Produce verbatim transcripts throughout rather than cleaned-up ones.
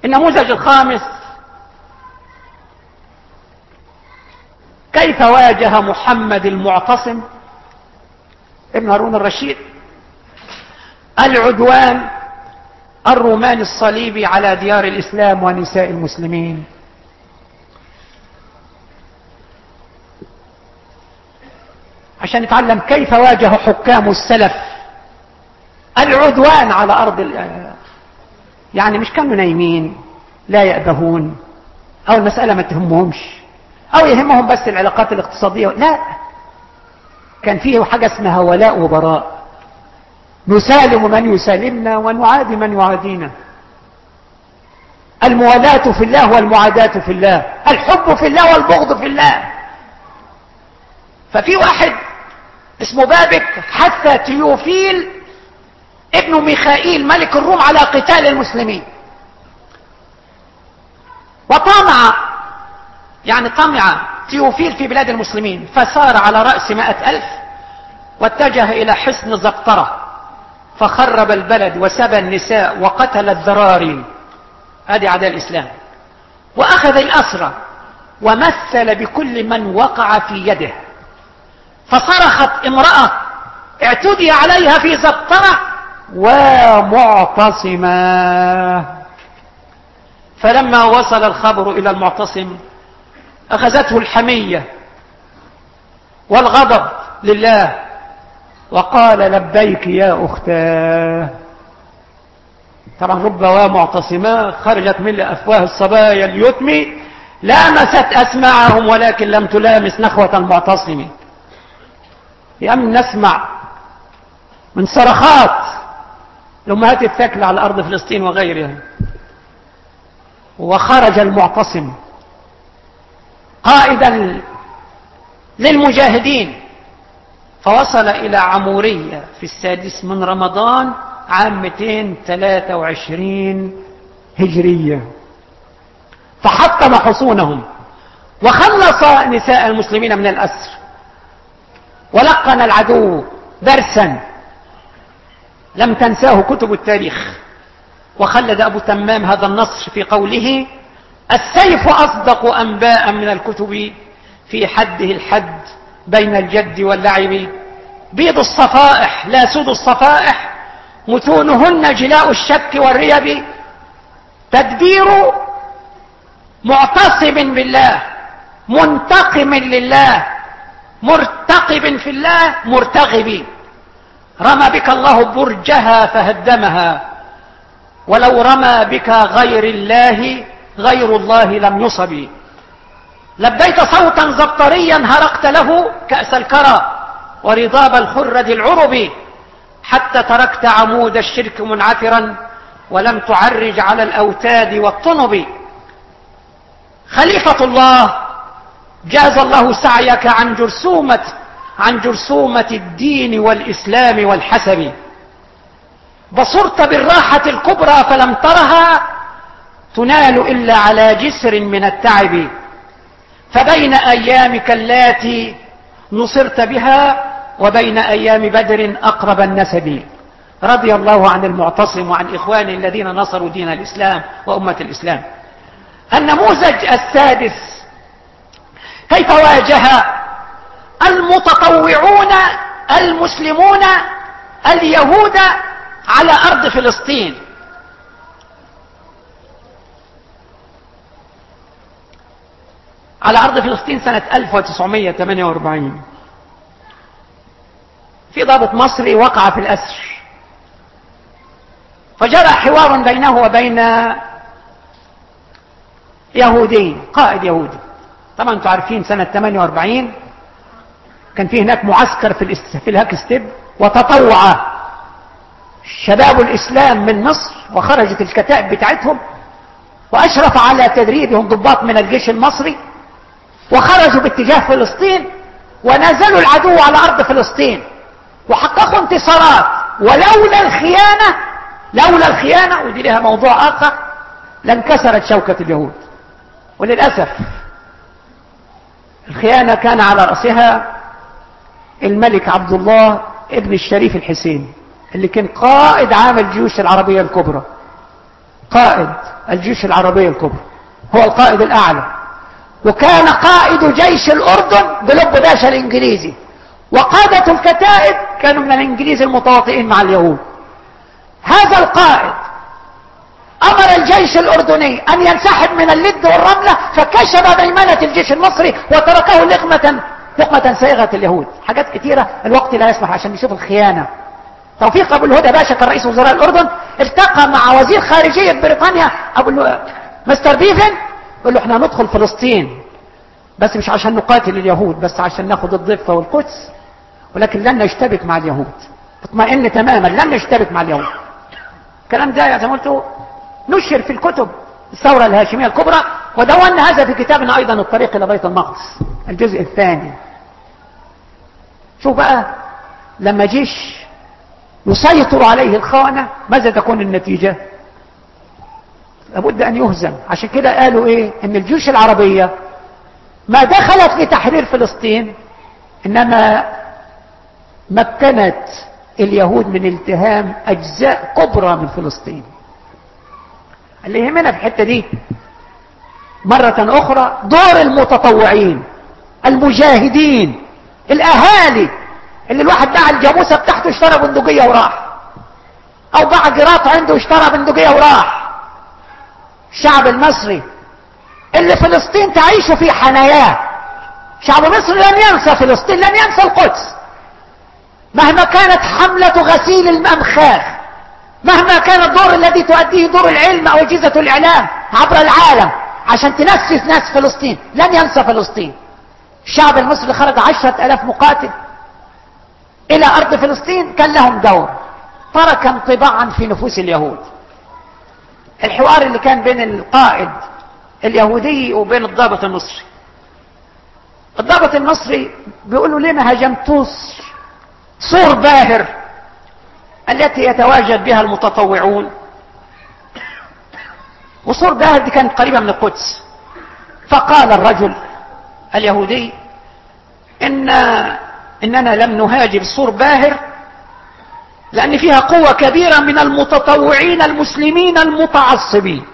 النموذج الخامس: كيف واجه محمد المعتصم ابن هارون الرشيد العدوان الروماني الصليبي على ديار الإسلام ونساء المسلمين. عشان نتعلم كيف واجه حكام السلف العدوان على أرض ال... يعني مش كانوا نايمين لا يأبهون، أو المسألة ما تهمهمش، أو يهمهم بس العلاقات الاقتصادية، لا، كان فيه حاجة اسمها ولاء وبراء، نسالم من يسالمنا ونعادي من يعادينا، الموالاة في الله والمعاداة في الله، الحب في الله والبغض في الله. ففي واحد اسمه بابك حث تيوفيل ابن ميخائيل ملك الروم على قتال المسلمين، وطمع يعني طمع تيوفيل في بلاد المسلمين، فسار على رأس مائة ألف واتجه إلى حصن زقطرة، فخرب البلد وسبى النساء وقتل الذراري، هذه أعداء الإسلام، وأخذ الأسرى ومثل بكل من وقع في يده، فصرخت امرأة اعتدي عليها في زقطرة ومعتصمة. فلما وصل الخبر إلى المعتصم أخذته الحمية والغضب لله، وقال لبيك يا أختاه. طبعا رب ومعتصمة خرجت من أفواه الصبايا اليتم لامست أسماعهم ولكن لم تلامس نخوة المعتصم. لأن نسمع من صرخات الأمهات الثكل على أرض فلسطين وغيرها. وخرج المعتصم قائدا للمجاهدين، فوصل إلى عمورية في السادس من رمضان عام مئتين وثلاثة وعشرين هجرية، فحطم حصونهم وخلص نساء المسلمين من الأسر، ولقن العدو درسا لم تنساه كتب التاريخ. وخلد أبو تمام هذا النص في قوله: السيف أصدق أنباء من الكتب في حده الحد بين الجد واللعب، بيض الصفائح لا سود الصفائح، متونهن جلاء الشك والريب، تدبير معتصم بالله منتقم لله مرتقب في الله مرتغب، رمى بك الله برجها فهدمها، ولو رمى بك غير الله غير الله لم يصب، لبيت صوتا زبطريا هرقت له كأس الكرى ورضاب الخرد العرب، حتى تركت عمود الشرك منعثرا ولم تعرج على الأوتاد والطنب. خليفة الله جاز الله سعيك عن جرثومة عن جرثومة الدين والإسلام والحسب، بصرت بالراحة الكبرى فلم ترها تنال إلا على جسر من التعب، فبين أيامك اللاتي نصرت بها وبين أيام بدر أقرب النسب. رضي الله عن المعتصم وعن إخوانه الذين نصروا دين الإسلام وأمة الإسلام. النموذج السادس: كيف واجه المتطوعون المسلمون اليهود على أرض فلسطين. على أرض فلسطين سنة ألف وتسعمائة وثمانية وأربعين في ضابط مصري وقع في الأسر، فجرى حوار بينه وبين يهودي قائد يهودي. طبعا انتم عارفين سنة ثمانية وأربعين كان في هناك معسكر في في الهاكستيب، وتطوع شباب الإسلام من مصر وخرجت الكتائب بتاعتهم، وأشرف على تدريبهم ضباط من الجيش المصري، وخرجوا باتجاه فلسطين ونزلوا العدو على أرض فلسطين وحققوا انتصارات. ولولا الخيانة لولا الخيانة ودي لها موضوع آخر لانكسرت شوكة اليهود. وللأسف الخيانة كان على رأسها الملك عبد الله ابن الشريف الحسين اللي كان قائد عام الجيوش العربية الكبرى، قائد الجيش العربية الكبرى، هو القائد الأعلى، وكان قائد جيش الأردن بلب باشا الإنجليزي، وقادة الكتائب كانوا من الإنجليز المتواطئين مع اليهود. هذا القائد أمر الجيش الأردني أن ينسحب من اللد والرملة، فكشف ميمنة الجيش المصري وتركه لقمة لقمة سائغة اليهود. حاجات كثيرة الوقت لا يسمح عشان نشوف الخيانة. توفيق أبو الهدى باشا كان رئيس وزراء الأردن، التقى مع وزير خارجية بريطانيا أبو مستر بيفن، يقول له احنا ندخل فلسطين بس مش عشان نقاتل اليهود، بس عشان ناخد الضفة والقدس، ولكن لن نشتبك مع اليهود. اطمئن تماما، لن نشتبك مع اليهود. الكلام ده زي ما قلت نشر في الكتب الثورة الهاشمية الكبرى، ودونا هذا في كتابنا أيضا الطريق إلى بيت المقدس الجزء الثاني. شوف بقى لما جيش يسيطر عليه الخونة ماذا تكون النتيجة؟ لابد أن يهزم. عشان كده قالوا إيه؟ إن الجيوش العربية ما دخلت لتحرير فلسطين، إنما مكنت اليهود من التهام أجزاء كبرى من فلسطين. اللي يهمنا في الحتة دي مرة أخرى دور المتطوعين المجاهدين الأهالي، اللي الواحد باع الجاموسة بتاعته اشترى بندقية وراح، أو باع جراط عنده اشترى بندقية وراح. الشعب المصري اللي فلسطين تعيش في حناياه، شعب مصر لن ينسى فلسطين، لن ينسى القدس، مهما كانت حملة غسيل الأمخاخ، مهما كان الدور الذي تؤديه دور العلم أو أجهزة الإعلام عبر العالم عشان تنسس ناس فلسطين، لن ينسى فلسطين. الشعب المصري خرج عشرة ألاف مقاتل إلى أرض فلسطين، كان لهم دور، ترك انطباعا في نفوس اليهود. الحوار اللي كان بين القائد اليهودي وبين الضابط المصري، الضابط المصري بيقول له ليه ما هاجمتوش سور باهر التي يتواجد بها المتطوعون؟ وسور باهر دي كانت قريبة من القدس. فقال الرجل اليهودي إن إننا لم نهاجم سور باهر لأن فيها قوة كبيرة من المتطوعين المسلمين المتعصبين.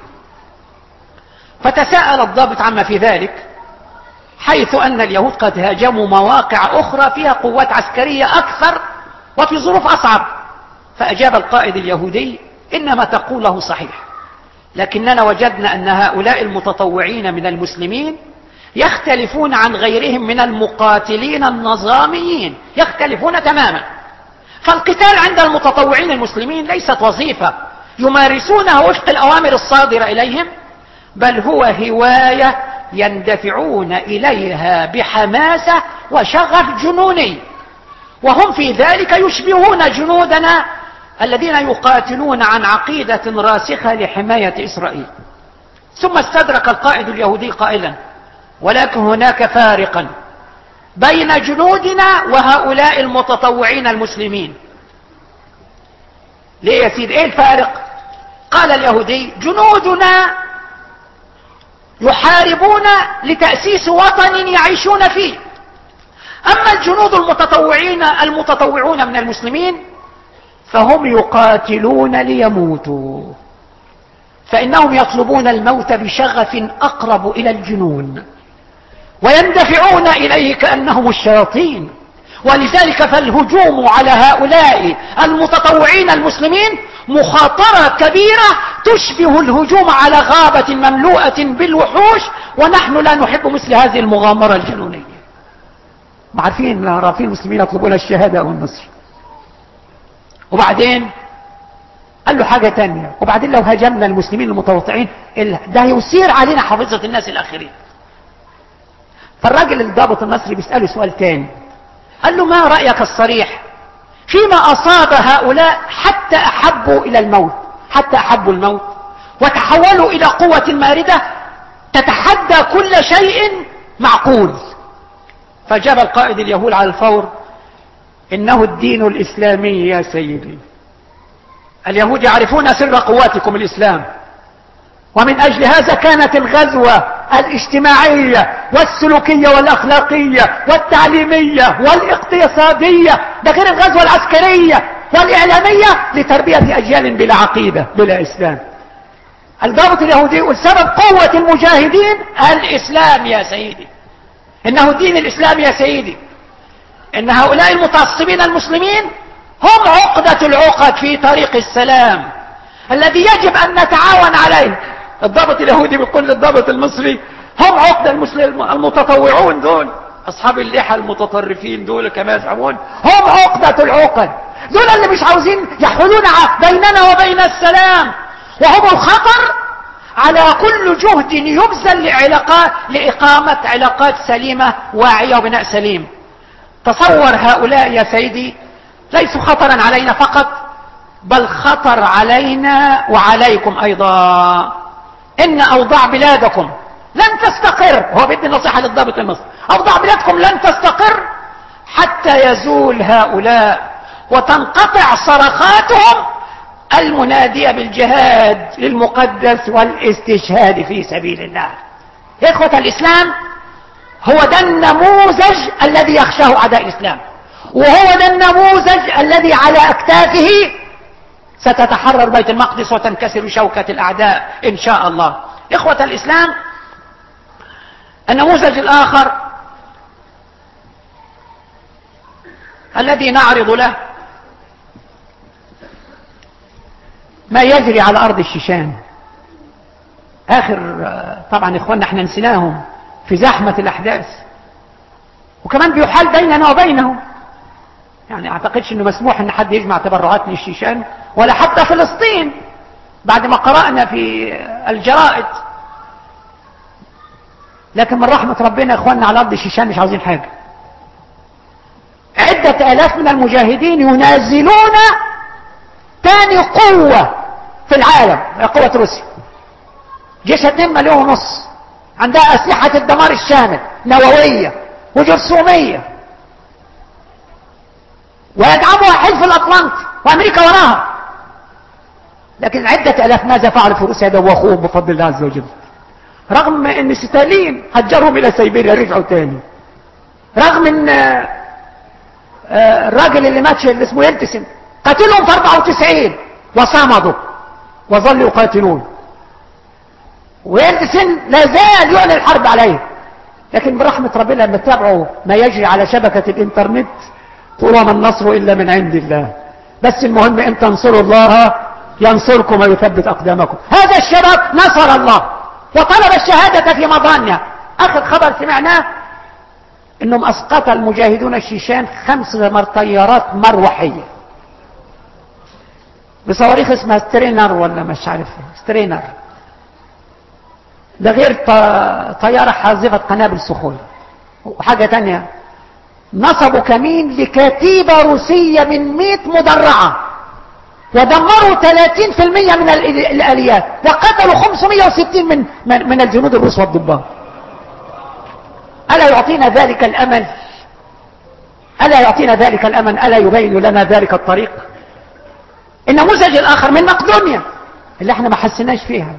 فتساءل الضابط عما في ذلك، حيث أن اليهود قد هاجموا مواقع أخرى فيها قوات عسكرية أكثر وفي ظروف أصعب. فأجاب القائد اليهودي إنما تقوله صحيح، لكننا وجدنا أن هؤلاء المتطوعين من المسلمين يختلفون عن غيرهم من المقاتلين النظاميين، يختلفون تماما. فالقتال عند المتطوعين المسلمين ليست وظيفة يمارسونها وفق الأوامر الصادرة إليهم، بل هو هواية يندفعون إليها بحماسة وشغف جنوني، وهم في ذلك يشبهون جنودنا الذين يقاتلون عن عقيدة راسخة لحماية إسرائيل. ثم استدرك القائد اليهودي قائلا ولكن هناك فارقا بين جنودنا وهؤلاء المتطوعين المسلمين. ليه يا سيدي؟ ايه الفارق؟ قال اليهودي جنودنا يحاربون لتأسيس وطن يعيشون فيه، أما الجنود المتطوعين المتطوعون من المسلمين فهم يقاتلون ليموتوا، فإنهم يطلبون الموت بشغف أقرب إلى الجنون ويندفعون إليه كأنهم الشياطين. ولذلك فالهجوم على هؤلاء المتطوعين المسلمين مخاطرة كبيرة تشبه الهجوم على غابة مملوءة بالوحوش، ونحن لا نحب مثل هذه المغامرة الجنونية. عارفين عارفين المسلمين يطلبون الشهادة أو النصر. وبعدين قال له حاجة تانية، وبعدين لو هاجمنا المسلمين المتواطئين ده يثير علينا حافظة الناس الآخرين. فالراجل الضابط المصري بيسأله سؤال تاني، قال له ما رأيك الصريح فيما أصاب هؤلاء حتى أحبوا إلى الموت، حتى أحبوا الموت وتحولوا إلى قوة ماردة تتحدى كل شيء معقول؟ فجاب القائد اليهود على الفور إنه الدين الإسلامي يا سيدي. اليهود يعرفون سر قواتكم الإسلام، ومن أجل هذا كانت الغزوة الاجتماعية والسلوكية والأخلاقية والتعليمية والاقتصادية، ده غير الغزوة العسكرية والإعلامية لتربية أجيال بلا عقيدة بلا إسلام. الضابط اليهودي يقول سبب قوة المجاهدين الإسلام يا سيدي، إنه دين الإسلام يا سيدي، إن هؤلاء المتعصبين المسلمين هم عقدة العقد في طريق السلام الذي يجب أن نتعاون عليه. الضابط اليهودي بيقول للضابط المصري هم عقدة المسلم المتطوعون دول، أصحاب اللحى المتطرفين دول كما يزعمون، هم عقدة العقد، دول اللي مش عاوزين يحولون بيننا وبين السلام، وهم الخطر على كل جهد يبذل لعلاقات لإقامة علاقات سليمة واعية وبناء سليم. تصور هؤلاء يا سيدي ليسوا خطرا علينا فقط، بل خطر علينا وعليكم أيضا. إن أوضاع بلادكم لن تستقر، هو بدي نصيحة للضابط المصري، أوضاع بلادكم لن تستقر حتى يزول هؤلاء وتنقطع صرخاتهم المنادية بالجهاد للمقدس والاستشهاد في سبيل الله. يا إخوة الإسلام، هو ده النموذج الذي يخشاه أعداء الإسلام، وهو ده النموذج الذي على أكتافه ستتحرر بيت المقدس وتنكسر شوكة الأعداء إن شاء الله. إخوة الإسلام، النموذج الآخر الذي نعرض له ما يجري على أرض الشيشان. آخر طبعا إخواننا احنا نسيناهم في زحمة الأحداث، وكمان بيحال بيننا وبينهم. يعني اعتقدش انه مسموح ان حد يجمع تبرعات للشيشان ولا حتى فلسطين بعد ما قرأنا في الجرائد. لكن من رحمة ربنا اخواننا على ارض الشيشان مش عاوزين حاجة. عدة الاف من المجاهدين ينازلون تاني قوة في العالم، قوة روسيا، جيش اتنين مليون ونص، عندها اسلحة الدمار الشامل، نووية وجرثومية، ويدعمها حلف الاطلنطي وامريكا وراها. لكن عدة الاف ماذا فعل في روسيا؟ دوخوهم بفضل الله عز وجل، رغم ان ستالين هجرهم الى سيبيريا رجعوا تاني، رغم ان الراجل اللي مات اللي اسمه يلتسن قتلهم في اربعة وتسعين وصمدوا وظلوا يقاتلون، ويلتسن لا زال يعلن الحرب عليه. لكن برحمة ربنا لما تتابعوا ما يجري على شبكة الانترنت تقولوا ما النصر إلا من عند الله، بس المهم ان تنصروا الله ينصركم ويثبت أقدامكم. هذا الشباب نصر الله وطلب الشهادة في مضانيا. آخر خبر سمعناه انهم اسقط المجاهدون الشيشان خمس طيارات مروحية بصواريخ اسمها سترينر ولا مش عارف سترينر، ده غير طيارة حاذفة قنابل صخور وحاجة تانية. نصبوا كمين لكتيبة روسية من مئة مدرعة ودمروا ثلاثين بالمئة من الآليات وقتلوا خمسمئة وستين من, من, من الجنود الروس والضباط. ألا يعطينا ذلك الأمل؟ ألا يعطينا ذلك الأمل؟ ألا يبين لنا ذلك الطريق؟ النموذج الآخر من مقدونيا اللي احنا ما حسناش فيها،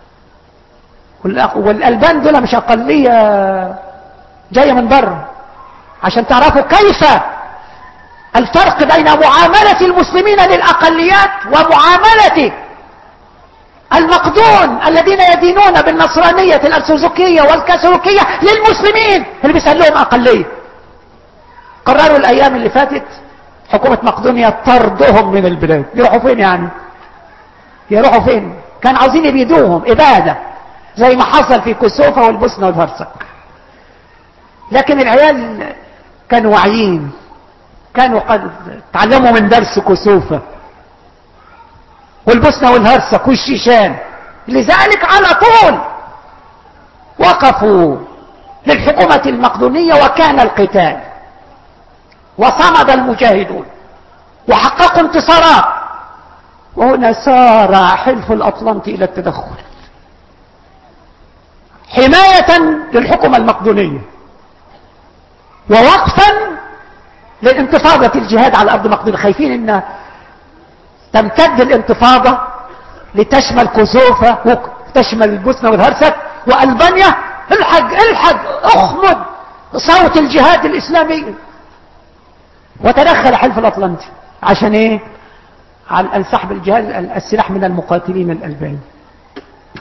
والألبان دول مش أقلية جاية من بره، عشان تعرفوا كيف الفرق بين معاملة المسلمين للأقليات ومعاملة المقدون الذين يدينون بالنصرانية الأرثوذكسية والكاثوليكية للمسلمين اللي بيسألهم أقلية. قرروا الأيام اللي فاتت حكومة مقدونيا طردهم من البلاد. يروحوا فين يعني؟ يروحوا فين؟ كان عاوزين يبيدوهم إبادة زي ما حصل في كوسوفا والبوسنة والهرسك. لكن العيال كانوا واعيين، كانوا قد تعلموا من درس كوسوفا والبوسنة والهرسك والشيشان، لذلك على طول وقفوا للحكومة المقدونية وكان القتال، وصمد المجاهدون وحققوا انتصارات. وهنا سار حلف الأطلنطي إلى التدخل حماية للحكومة المقدونية ووقفا للانتفاضة الجهاد على أرض مقدونيا. خايفين أن تمتد الانتفاضة لتشمل كوسوفا وتشمل البوسنة والهرسك وألبانيا. الحق الحق اخمد صوت الجهاد الإسلامي. وتدخل حلف الأطلنطي عشان ايه؟ على سحب الجهاد السلاح من المقاتلين الألبان.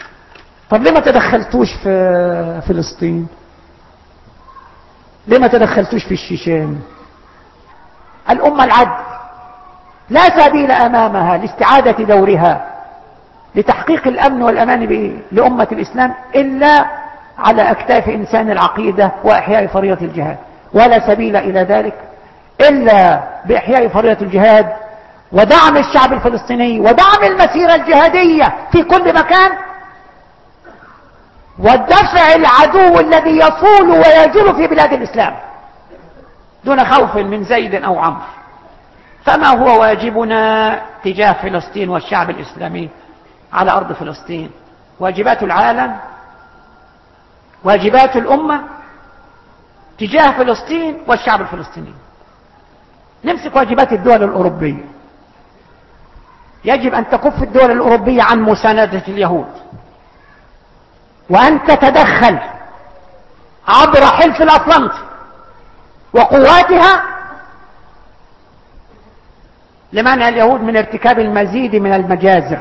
طب ليه ما تدخلتوش في فلسطين؟ ليه ما تدخلتوش في الشيشان؟ الأمة العدل لا سبيل أمامها لاستعادة دورها لتحقيق الأمن والأمان لأمة الإسلام إلا على أكتاف إنسان العقيدة وإحياء فريضة الجهاد، ولا سبيل إلى ذلك إلا بإحياء فريضة الجهاد ودعم الشعب الفلسطيني ودعم المسيرة الجهادية في كل مكان والدفع العدو الذي يصول ويجول في بلاد الإسلام دون خوف من زيد أو عمرو. فما هو واجبنا تجاه فلسطين والشعب الإسلامي على أرض فلسطين؟ واجبات العالم، واجبات الأمة تجاه فلسطين والشعب الفلسطيني. نمسك واجبات الدول الأوروبية. يجب أن تكف الدول الأوروبية عن مساندة اليهود وأن تتدخل عبر حلف الأطلنطي وقواتها لمنع اليهود من ارتكاب المزيد من المجازر.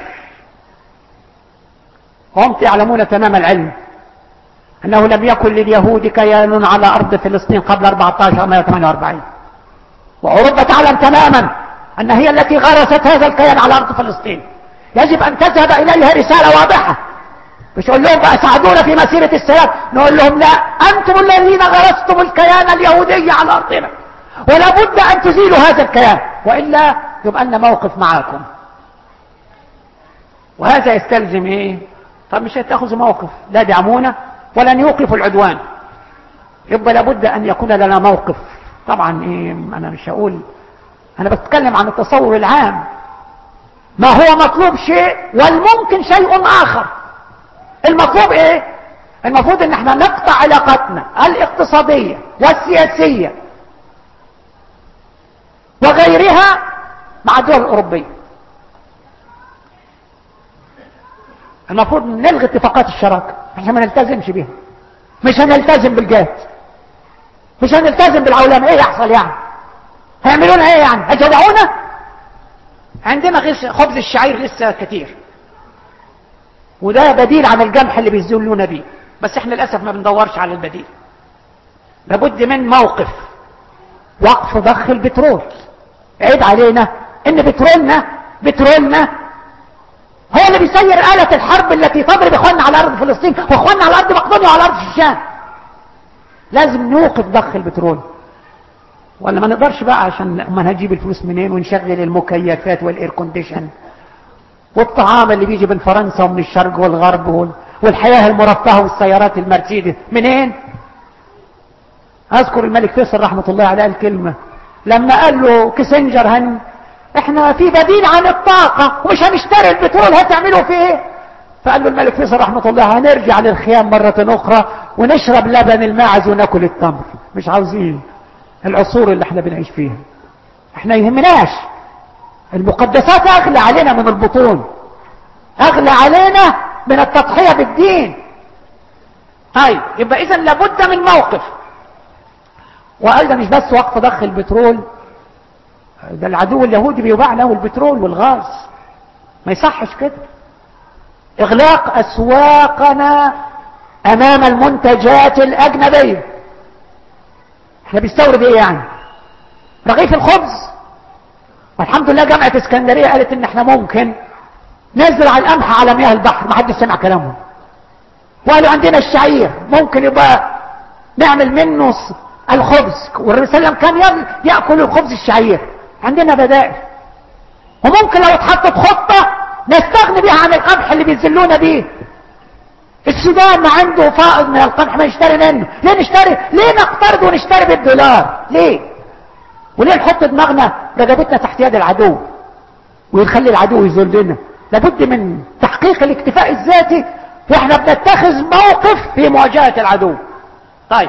وهم يعلمون تمام العلم أنه لم يكن لليهود كيان على أرض فلسطين قبل أربعة عشر مايو ثمانية وأربعين، وأوروبا تعلم تماما أن هي التي غرست هذا الكيان على أرض فلسطين. يجب أن تذهب إليها رسالة واضحة، مش نقول لهم بقى ساعدونا في مسيرة السلام، نقول لهم لا، أنتم الذين غرستم الكيان اليهودي على أرضنا ولا بد أن تزيلوا هذا الكيان، وإلا يبقى لنا موقف معاكم. وهذا يستلزم إيه؟ طب مش هتاخذوا موقف، لا دعمونا ولن يوقفوا العدوان، يبقى لابد أن يكون لنا موقف. طبعا إيه، أنا مش هقول، أنا بتكلم عن التصور العام، ما هو مطلوب شيء والممكن شيء آخر. المطلوب إيه؟ المفروض إن احنا نقطع علاقاتنا الاقتصادية والسياسية وغيرها مع الدول الأوروبية. المفروض نلغي اتفاقات الشراكة عشان ما نلتزمش بيها، مش هنلتزم بالجهاد، مش هنلتزم بالعولمة. ايه يحصل يعني؟ هيعملون ايه يعني؟ هيجدعونا؟ عندنا غير خبز الشعير لسه كتير، وده بديل عن الجمح اللي بيذلونا بيه، بس احنا للأسف ما بندورش على البديل. لابد من موقف وقف ضخ البترول. عيب علينا ان بترولنا بترولنا هو اللي بيسير آلة الحرب التي تضرب اخواننا على ارض فلسطين واخواننا على ارض مقدونيا وعلى ارض الشام. لازم نوقف ضخ البترول، ولا ما نقدرش بقى عشان ما هنجيب الفلوس منين ونشغل المكيفات والاير كونديشن والطعام اللي بيجي من فرنسا ومن الشرق والغرب والحياة المرفهة والسيارات المرسيدس منين؟ اذكر الملك فيصل رحمة الله عليه الكلمة لما قال له كيسنجر هن احنا في بديل عن الطاقة ومش هنشتري البترول، هتعملوا فيه ايه؟ فقال له الملك فيصل رحمة الله هنرجع للخيام مرة اخرى ونشرب لبن الماعز وناكل التمر. مش عاوزين العصور اللي احنا بنعيش فيها، احنا يهمناش المقدسات، اغلى علينا من البطون، اغلى علينا من التضحية بالدين. طيب يبقى اذا لابد من موقف. وايضا مش بس وقف ضخ البترول، ده العدو اليهودي بيباع له البترول والغاز، ما يصحش كده. اغلاق اسواقنا امام المنتجات الاجنبية. احنا بيستورد ايه يعني؟ رغيف الخبز. والحمد لله جامعة اسكندرية قالت ان احنا ممكن نزرع القمح على مياه البحر، ما حدش سمع كلامهم. وقالوا عندنا الشعير ممكن يبقى نعمل منه الخبز، والرسول صلى الله عليه وسلم كان يأكل الخبز الشعير. عندنا بدائل، وممكن لو اتحطت خطة نستغني بيها عن القمح اللي بيذلونا بيه. السودان ما عنده فائض من القمح، ما يشتري منه. ليه نشتري؟ ليه نقترض ونشتري بالدولار؟ ليه؟ وليه نحط دماغنا رقبتنا تحت يد العدو ويخلي العدو يذلنا؟ لابد من تحقيق الاكتفاء الذاتي واحنا بنتخذ موقف في مواجهة العدو. طيب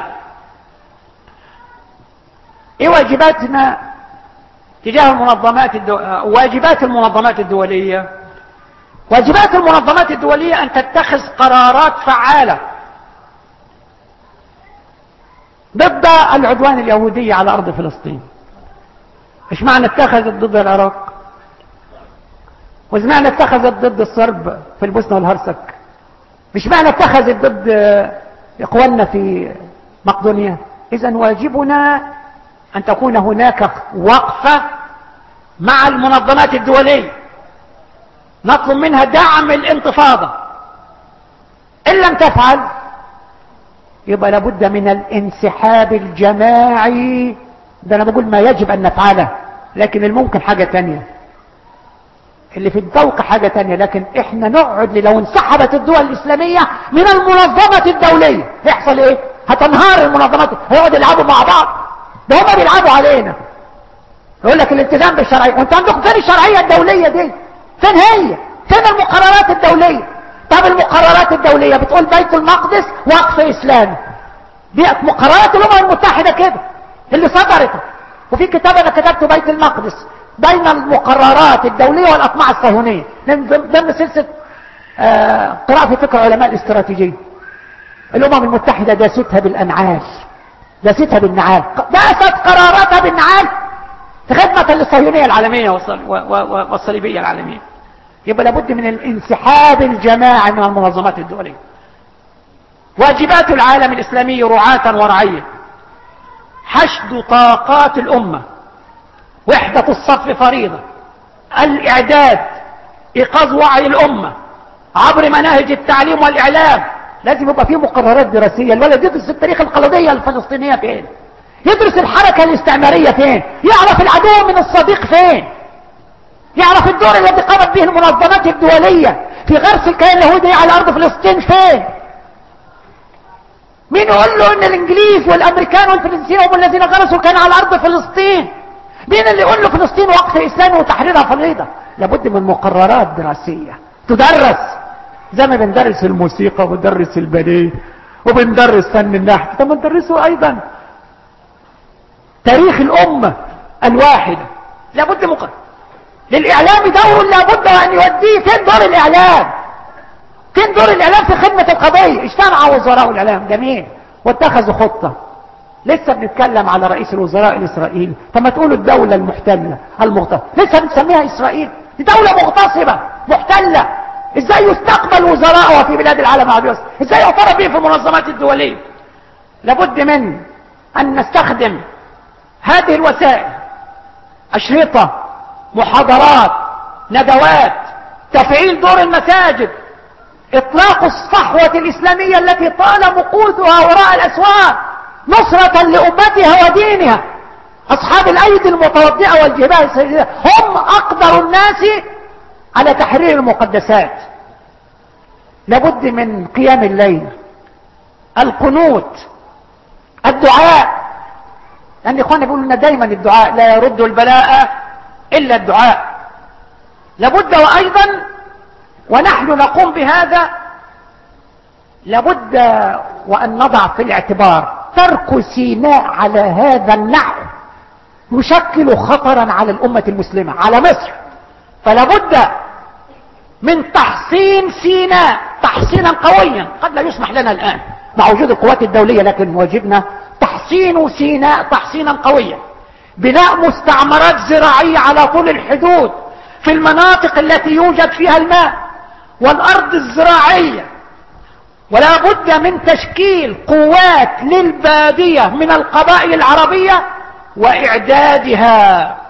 ايه واجباتنا تجاه المنظمات الدو... واجبات المنظمات الدولية؟ واجبات المنظمات الدولية ان تتخذ قرارات فعالة ضد العدوان اليهودي على ارض فلسطين. ايش معنى اتخذت ضد العراق؟ وايش معنى اتخذت ضد الصرب في البوسنة والهرسك؟ مش معنى اتخذت ضد اخواننا في مقدونيا. اذا واجبنا ان تكون هناك وقفة مع المنظمات الدولية، نطلب منها دعم الانتفاضة. ان لم تفعل يبقى لابد من الانسحاب الجماعي. ده انا بقول ما يجب ان نفعله، لكن الممكن حاجة تانية، اللي في الذوق حاجة تانية. لكن احنا نقعد، لو انسحبت الدول الاسلامية من المنظمة الدولية يحصل ايه؟ هتنهار المنظمات، هيقعدوا يلعبوا مع بعض. ده هما بيلعبوا علينا، يقول لك الالتزام بالشرعية. وانت عندكم فين الشرعية الدولية دي؟ فين هي؟ فين المقررات الدولية؟ طب المقررات الدولية بتقول بيت المقدس وقف اسلامي، دي مقررات الامم المتحدة كده اللي صدرت. وفي كتاب انا كتبته بيت المقدس بين المقررات الدولية والاطماع الصهيونية، ضمن سلسلة آه قراءة في فقه علماء الاستراتيجية. الامم المتحدة داستها بالانعال، داستها بالنعال، داست قراراتها بالنعال خدمة للصهيونية العالمية والصليبية العالمية. يبقى لابد من الانسحاب الجماعي من المنظمات الدولية. واجبات العالم الإسلامي رعاة ورعية: حشد طاقات الأمة، وحدة الصف فريضة، الإعداد، إيقاظ وعي الأمة عبر مناهج التعليم والإعلام. لازم يبقى فيه مقررات دراسية. الولد يدرس التاريخ القلدية الفلسطينية فين، يدرس الحركة الاستعمارية فين، يعرف العدو من الصديق فين، يعرف الدور الذي قامت به المنظمات الدولية في غرس الكيان اليهودي على أرض فلسطين فين. مين يقول له ان الانجليز والامريكان والفرنسيين هم الذين غرسوا الكيان على أرض فلسطين؟ مين اللي يقول له فلسطين وقف اسلامي وتحريرها فريضة؟ لابد من مقررات دراسية تدرس، زي ما بندرس الموسيقى وبندرس الباليه وبندرس فن النحت، طب ندرسه ايضا تاريخ الامة الواحدة. لابد مقرر. للاعلام دور لابد ان يوديه. فين دور الاعلام؟ فين دور الاعلام في خدمة القضية؟ اجتمع وزراء الاعلام جميل واتخذوا خطة. لسه بنتكلم على رئيس الوزراء الاسرائيلي. طب ما تقولوا الدولة المحتلة المغتصبة، لسه بنسميها اسرائيل؟ دي دولة مغتصبة محتلة. ازاي يستقبل وزراءها في بلاد العالم العربي؟ ازاي يعترف به في المنظمات الدولية؟ لابد من ان نستخدم هذه الوسائل: اشرطة، محاضرات، ندوات، تفعيل دور المساجد، اطلاق الصحوة الاسلامية التي طال مقوتها وراء الاسواق نصرة لامتها ودينها. اصحاب الايدي المتوضئة والجبال السيدة هم اقدر الناس على تحرير المقدسات. لابد من قيام الليل، القنوت، الدعاء. لان اخواننا بيقولوا لنا دايما الدعاء لا يرد البلاء الا الدعاء. لابد وايضا ونحن نقوم بهذا لابد وان نضع في الاعتبار ترك سيناء على هذا النحو يشكل خطرا على الامة المسلمة، على مصر. فلابد من تحصين سيناء تحصينا قويا. قد لا يسمح لنا الان مع وجود القوات الدولية، لكن واجبنا تحصين سيناء تحصينا قويا. بناء مستعمرات زراعية على طول الحدود في المناطق التي يوجد فيها الماء والارض الزراعية. ولا بد من تشكيل قوات للبادية من القبائل العربية واعدادها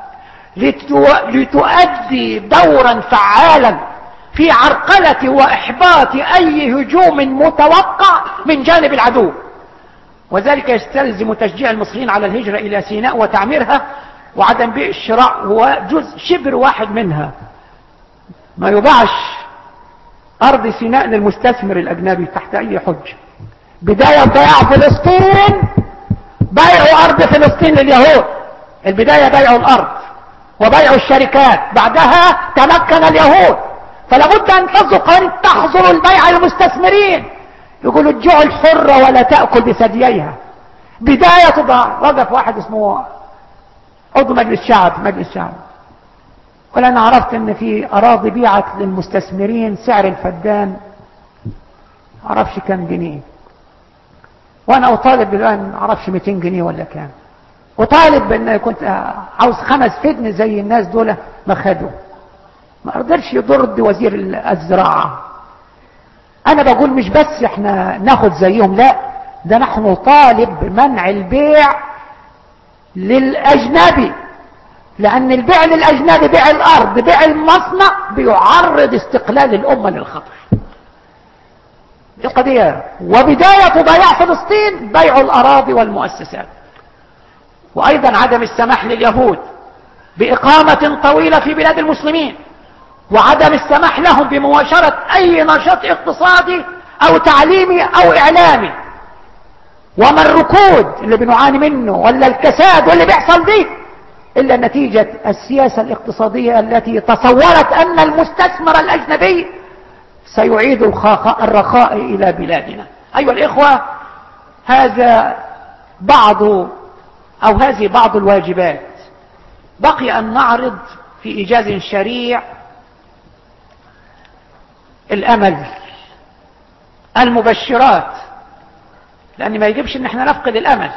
لتؤدي دورا فعالا في عرقلة واحباط اي هجوم متوقع من جانب العدو. وذلك يستلزم تشجيع المصريين على الهجرة الى سيناء وتعميرها وعدم بيع الشراء هو جزء شبر واحد منها. ما يباعش ارض سيناء للمستثمر الاجنبي تحت اي حجة. بداية بيع فلسطين، بيعوا ارض فلسطين لليهود. البداية بيعوا الارض وبيعوا الشركات، بعدها تمكن اليهود. فلابد ان تصدر قوانين تحظر البيع للمستثمرين. يقولوا الجوع الحرة ولا تأكل بثدييها. بداية تضع. وقف واحد اسمه عضو مجلس الشعب مجلس الشعب قال انا عرفت ان في اراضي بيعت للمستثمرين سعر الفدان عرفش كام جنيه، وانا اطالب الان عرفش مئتين جنيه ولا كام، وطالب بان كنت عاوز خمس فدن زي الناس دول ما خدوا. ما قدرش يضرد وزير الزراعة. انا بقول مش بس احنا ناخد زيهم، لا، ده نحن طالب بمنع البيع للاجنبي، لان البيع للاجنبي، بيع الارض، بيع المصنع، بيعرض استقلال الامة للخطر. دي القضية. وبداية ضياع فلسطين بيع الاراضي والمؤسسات، وايضا عدم السماح لليهود باقامة طويلة في بلاد المسلمين، وعدم السماح لهم بمباشرة اي نشاط اقتصادي او تعليمي او اعلامي. وما الركود اللي بنعاني منه ولا الكساد واللي بيحصل دي الا نتيجة السياسة الاقتصادية التي تصورت ان المستثمر الاجنبي سيعيد الرخاء الى بلادنا. ايها الاخوة، هذا بعض او هذه بعض الواجبات. بقي ان نعرض في ايجاز شريع الامل، المبشرات، لان ما يجبش ان احنا نفقد الامل.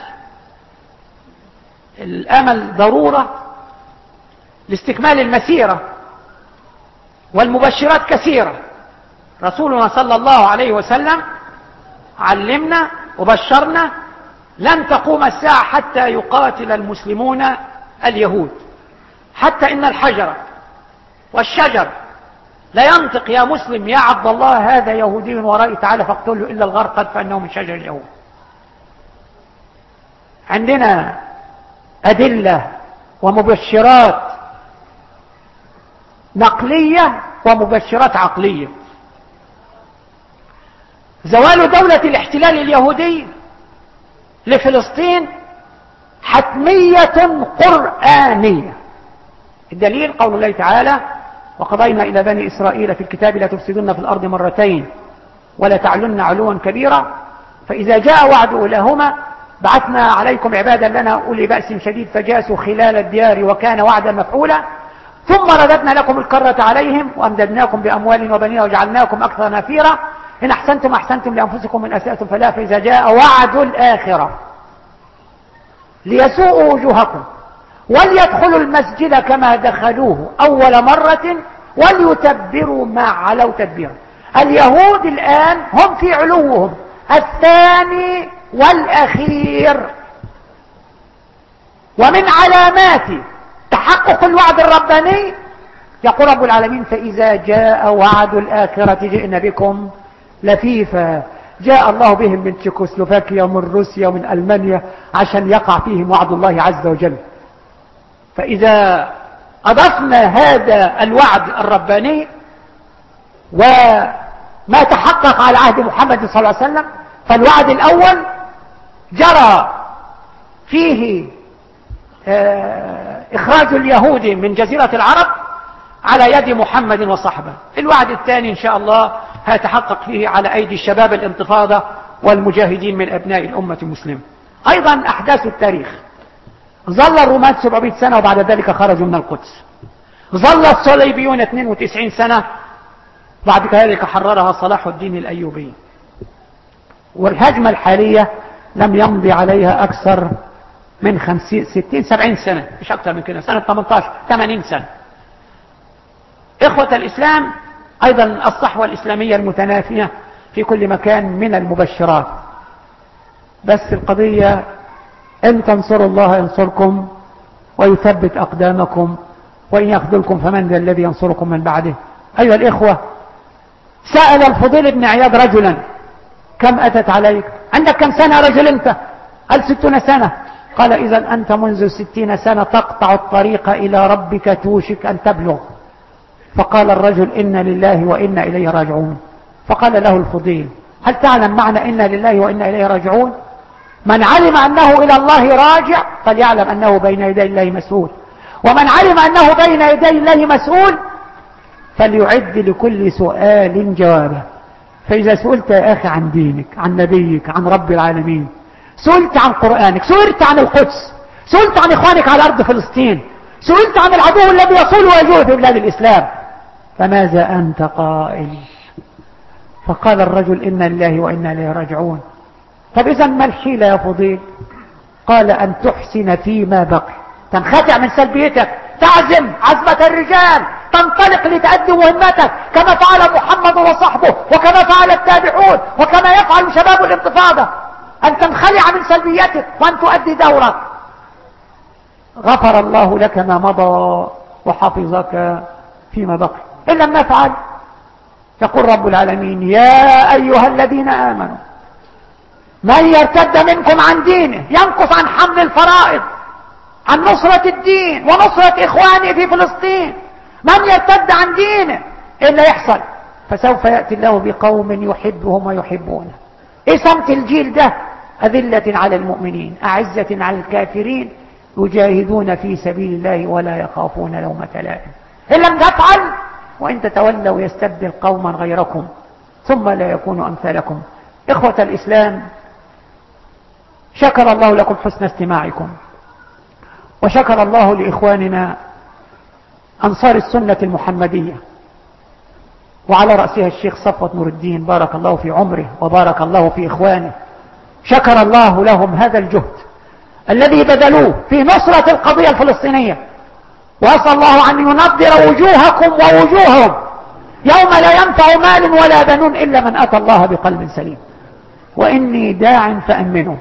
الامل ضرورة لاستكمال المسيرة، والمبشرات كثيرة. رسولنا صلى الله عليه وسلم علمنا وبشرنا: لن تقوم الساعة حتى يقاتل المسلمون اليهود، حتى ان الحجر والشجر لا ينطق يا مسلم يا عبد الله هذا يهودي ورائي تعالى فاقتله الا الغرقد فانه من شجر اليهود. عندنا ادلة ومبشرات نقلية ومبشرات عقلية. زوال دولة الاحتلال اليهودي لفلسطين حتمية قرآنية. الدليل قول الله تعالى: وقضينا إلى بني إسرائيل في الكتاب لا تفسدن في الأرض مرتين ولا تعلن علوا كبيرا فإذا جاء وعد أولاهما بعثنا عليكم عبادا لنا أولي بأس شديد فجاسوا خلال الديار وكان وعدا مفعولا ثم رددنا لكم الكرة عليهم وأمددناكم بأموال وبنين وجعلناكم أكثر نفيرا إن أحسنتم أحسنتم لأنفسكم من أسأتم فلا فإذا جاء وعد الآخرة ليسوءوا وجوهكم وليدخلوا المسجد كما دخلوه أول مرة وليتبروا ما علوا تدبيرا. اليهود الآن هم في علوهم الثاني والأخير. ومن علامات تحقق الوعد الرباني يقول رب العالمين: فإذا جاء وعد الآخرة جئنا بكم لفيفا. جاء الله بهم من تشيكوسلوفاكيا ومن روسيا ومن ألمانيا عشان يقع فيهم وعد الله عز وجل. فإذا أضفنا هذا الوعد الرباني وما تحقق على عهد محمد صلى الله عليه وسلم، فالوعد الأول جرى فيه إخراج اليهود من جزيرة العرب على يد محمد وصحبه. الوعد الثاني إن شاء الله هيتحقق فيه على أيدي الشباب الانتفاضة والمجاهدين من أبناء الأمة المسلمة. أيضا أحداث التاريخ: ظل الرومان سبعمائة سنة وبعد ذلك خرجوا من القدس. ظل الصليبيون اثنين وتسعين سنة بعد ذلك حررها صلاح الدين الأيوبي. والهجمة الحالية لم يمضي عليها أكثر من خمسين ستين سبعين سنة، مش أكثر من كده، سنة ثمانية عشر ثمانين سنة. إخوة الإسلام، أيضا الصحوة الإسلامية المتنافية في كل مكان من المبشرات. بس القضية إن تنصروا الله ينصركم ويثبت أقدامكم وإن يخذلكم فمن ذا الذي ينصركم من بعده. أيها الإخوة، سأل الفضيل بن عياض رجلا: كم أتت عليك؟ عندك كم سنة رجل أنت؟ قال: ستون سنة. قال: إذا أنت منذ ستين سنة تقطع الطريق إلى ربك توشك أن تبلغ. فقال الرجل: إنا لله وإنا إليه راجعون. فقال له الفضيل: هل تعلم معنى إنا لله وإنا إليه راجعون؟ من علم أنه إلى الله راجع فليعلم أنه بين يدي الله مسؤول، ومن علم أنه بين يدي الله مسؤول فليعد لكل سؤال جوابا. فإذا سئلت يا أخي عن دينك، عن نبيك، عن رب العالمين، سئلت عن قرآنك، سئلت عن القدس، سئلت عن إخوانك على أرض فلسطين، سئلت عن العدو الذي يصول ويجوع في بلاد الإسلام، فماذا أنت قائل؟ فقال الرجل: إنا لله وإنا إليه راجعون. طب إذا ما الحيلة يا فضيل؟ قال: أن تحسن فيما بقي، تنخدع من سلبيتك، تعزم عزمة الرجال، تنطلق لتأدي مهمتك كما فعل محمد وصحبه وكما فعل التابعون وكما يفعل شباب الانتفاضة، أن تنخلع من سلبيتك وأن تؤدي دورك. غفر الله لك ما مضى وحفظك فيما بقي. إن لم نفعل يقول رب العالمين: يا أيها الذين آمنوا من يرتد منكم عن دينه، ينقص عن حمل الفرائض، عن نصرة الدين ونصرة إخوانه في فلسطين، من يرتد عن دينه إيه اللي يحصل؟ فسوف يأتي الله بقوم يحبهم ويحبونه. إيه سمت الجيل ده؟ أذلة على المؤمنين أعزة على الكافرين يجاهدون في سبيل الله ولا يخافون لومة لائم. إن لم تفعل وإن تتولوا يستبدل قوما غيركم ثم لا يكونوا أمثالكم. إخوة الإسلام، شكر الله لكم حسن استماعكم، وشكر الله لإخواننا أنصار السنة المحمدية، وعلى رأسها الشيخ صفوت نور الدين بارك الله في عمره وبارك الله في إخوانه. شكر الله لهم هذا الجهد الذي بذلوه في نصرة القضية الفلسطينية، وأسأل الله أن ينضر وجوهكم ووجوههم يوم لا ينفع مال ولا بنون إلا من أتى الله بقلب سليم. وإني داع فأمنوا.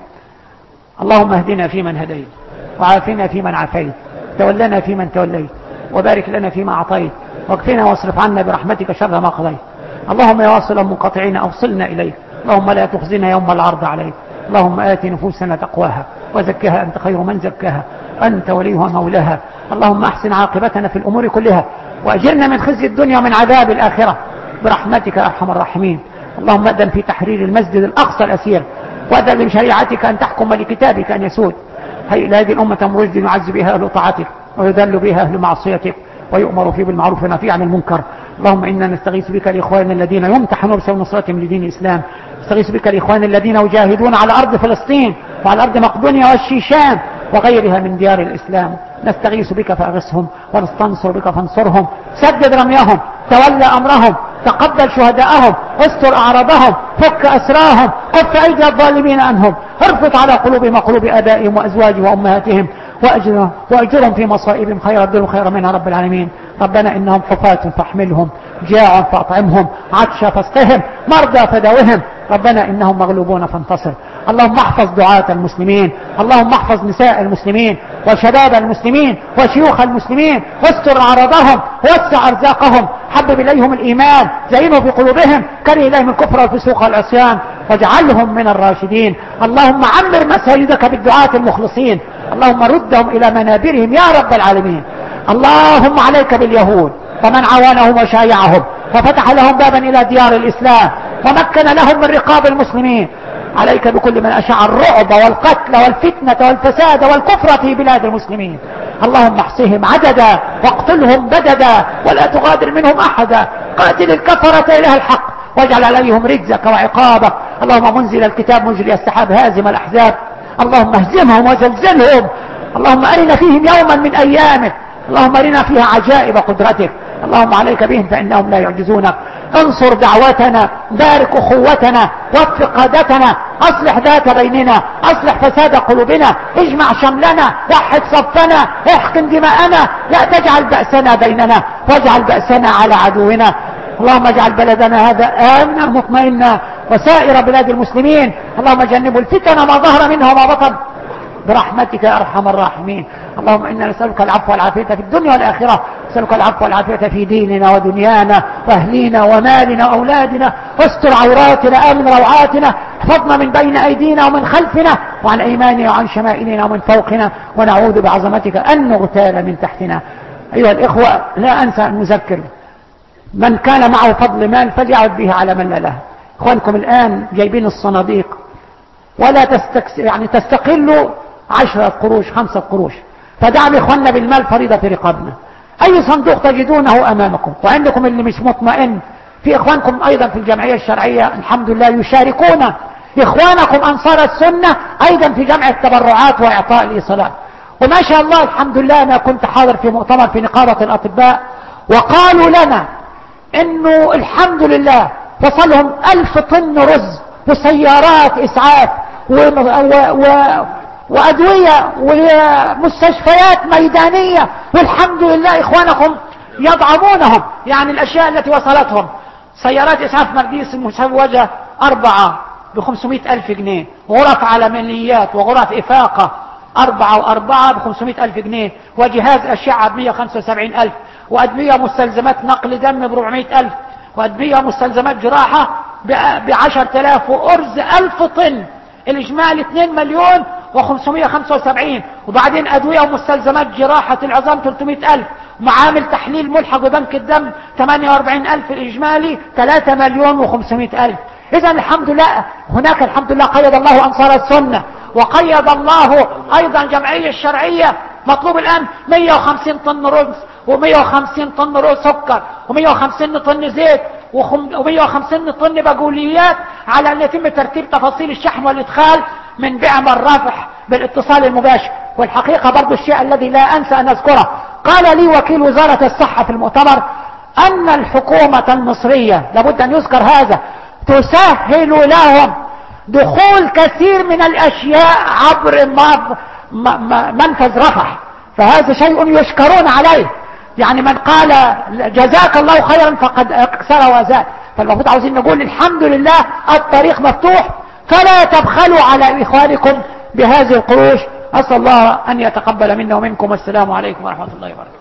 اللهم اهدنا فيمن هديت، وعافنا فيمن عافيت، تولنا فيمن توليت، وبارك لنا فيما أعطيت، واكفنا واصرف عنا برحمتك شر ما قضيت. اللهم يا واصل المنقطعين أوصلنا إليك، اللهم لا تخزنا يوم العرض عليك. اللهم آت نفوسنا تقواها وزكها أنت خير من زكاها، أنت وليها مولاها. اللهم أحسن عاقبتنا في الأمور كلها، وأجرنا من خزي الدنيا ومن عذاب الآخرة برحمتك أرحم الراحمين. اللهم أذن في تحرير المسجد الأقصى الأسير، وأذن بشريعتك أن تحكم ولكتابك أن يسود. هيئ لهذه الأمة مرشد يعز بها أهل طاعتك ويذل بها أهل معصيتك، ويؤمر فيه بالمعروف ونهي عن المنكر. اللهم إنا نستغيث بك لإخواننا الذين يمتحنون بسبب نصرتهم لدين الإسلام، نستغيث بك لإخواننا الذين يجاهدون على أرض فلسطين وعلى أرض مقدونيا والشيشان وغيرها من ديار الإسلام. نستغيث بك فأغثهم، ونستنصر بك فانصرهم، سدد رميهم، تولى أمرهم، تقبل شهداءهم، استر أعراضهم، فك أسراهم، كف أيدي الظالمين عنهم، ارفض على قلوبهم وقلوب آبائهم وأزواجهم وأمهاتهم، وأجرهم, وأجرهم في مصائبهم خير الدين خير منها رب العالمين. ربنا إنهم حفاة فاحملهم، جاع فأطعمهم، عطشا فاسقهم، مرضى فداوهم. ربنا إنهم مغلوبون فانتصر. اللهم احفظ دعاة المسلمين، اللهم احفظ نساء المسلمين وشباب المسلمين وشيوخ المسلمين، واستر أعراضهم، ووسع أرزاقهم، حبب إليهم الإيمان، زينه في قلوبهم، كره إليهم الكفر والفسوق والعصيان، واجعلهم من الراشدين. اللهم عمر مساجدك بالدعاة المخلصين، اللهم ردهم إلى منابرهم يا رب العالمين. اللهم عليك باليهود ومن عاونهم وشايعهم وفتح لهم بابا إلى ديار الإسلام ومكن لهم من رقاب المسلمين. عليك بكل من أشاع الرعب والقتل والفتنة والفساد والكفر في بلاد المسلمين. اللهم احصهم عددا واقتلهم بددا ولا تغادر منهم أحدا. قاتل الكفرة إله الحق واجعل عليهم رجزك وعقابك. اللهم منزل الكتاب منزل السحاب هازم الأحزاب، اللهم اهزمهم وزلزلهم. اللهم أرنا فيهم يوما من أيامك، اللهم أرنا فيها عجائب قدرتك. اللهم عليك بهم فإنهم لا يعجزونك. انصر دعوتنا، بارك أخوتنا، وفق قادتنا، أصلح ذات بيننا، أصلح فساد قلوبنا، اجمع شملنا، وحد صفنا، احقن دماءنا، لا تجعل بأسنا بيننا واجعل بأسنا على عدونا. اللهم اجعل بلدنا هذا آمنا مطمئنا وسائر بلاد المسلمين. اللهم جنبوا الفتن ما ظهر منها وما بطن برحمتك يا أرحم الراحمين. اللهم إنا نسألك العفو والعافية في الدنيا والآخرة، نسألك العفو والعافية في ديننا ودنيانا وأهلينا ومالنا وأولادنا، واستر عوراتنا، آمن روعاتنا، احفظنا من بين أيدينا ومن خلفنا وعن أيماننا وعن شمائلنا ومن فوقنا، ونعوذ بعظمتك أن نغتال من تحتنا. أيها الإخوة، لا أنسى أن نذكر من كان معه فضل مال فليعد به على من لا له. إخوانكم الآن جايبين الصناديق، ولا تستكس... يعني تستقلوا عشرة قروش خمسة قروش، فدعم إخواننا بالمال فريضة في رقابنا. أي صندوق تجدونه أمامكم. وعندكم اللي مش مطمئن، في إخوانكم أيضا في الجمعية الشرعية الحمد لله يشاركون إخوانكم أنصار السنة أيضا في جمع التبرعات وإعطاء الإيصالات. وما شاء الله الحمد لله، أنا كنت حاضر في مؤتمر في نقابة الأطباء، وقالوا لنا إنه الحمد لله وصلهم ألف طن رز وسيارات إسعاف و... و... و... وأدوية ومستشفيات ميدانية، والحمد لله إخوانكم يضعمونهم، يعني الاشياء التي وصلتهم. سيارات اسعاف مقديس المسوجة اربعة بخمسمائة الف جنيه، غرف عمليات وغرف افاقة اربعة واربعة بخمسمائة الف جنيه، وجهاز اشعة بمئة وخمسة وسبعين الف، وادوية مستلزمات نقل دم بربعمائة الف، وادوية مستلزمات جراحة بعشرة الاف، وارز الف طن. الاجمالي اثنين مليون وخمسمائة وخمسة وسبعين. وبعدين ادوية ومستلزمات جراحة العظام ثلاثمائة الف، ومعامل تحليل ملحق ببنك الدم ثمانية واربعين الف. الاجمالي ثلاثة مليون وخمسمائة الف. اذا الحمد لله هناك الحمد لله قيد الله انصار السنة، وقيد الله ايضا الجمعية الشرعية. مطلوب الان مئة وخمسين طن رز، ومئة وخمسين طن رز سكر، ومئة وخمسين طن زيت، ومئة وخمسين طن بقوليات، على ان يتم ترتيب تفاصيل الشحن والادخال من بعم الرافح بالاتصال المباشر. والحقيقة برضو الشيء الذي لا انسى ان اذكره، قال لي وكيل وزارة الصحة في المؤتمر ان الحكومة المصرية، لابد ان يذكر هذا، تسهل لهم دخول كثير من الاشياء عبر منفذ رفح، فهذا شيء يشكرون عليه. يعني من قال جزاك الله خيرا فقد اكثر وزاد. فالمفروض عاوزين نقول الحمد لله الطريق مفتوح، فلا تبخلوا على اخوانكم بهذه القروش. اسال الله ان يتقبل منا ومنكم، والسلام عليكم ورحمة الله وبركاته.